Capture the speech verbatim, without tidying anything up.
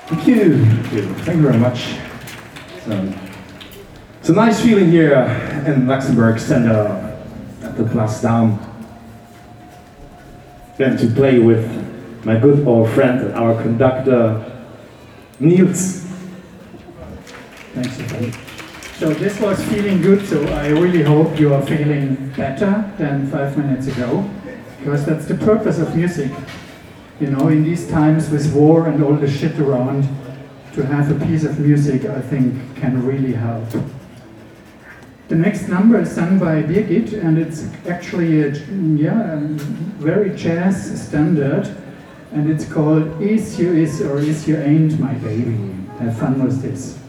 Thank you. Thank you. Thank you very much. So, it's a nice feeling here uh, in Luxembourg Center at the Place d'Armes. And to play with my good old friend, our conductor, Niels. Thanks, Stefan. So this was feeling good, so I really hope you are feeling better than five minutes ago, because that's the purpose of music. You know, in these times with war and all the shit around, to have a piece of music, I think, can really help. The next number is sung by Birgit, and it's actually a yeah, a very jazz standard, and it's called Is You Is or Is You Ain't My Baby. Have fun with this.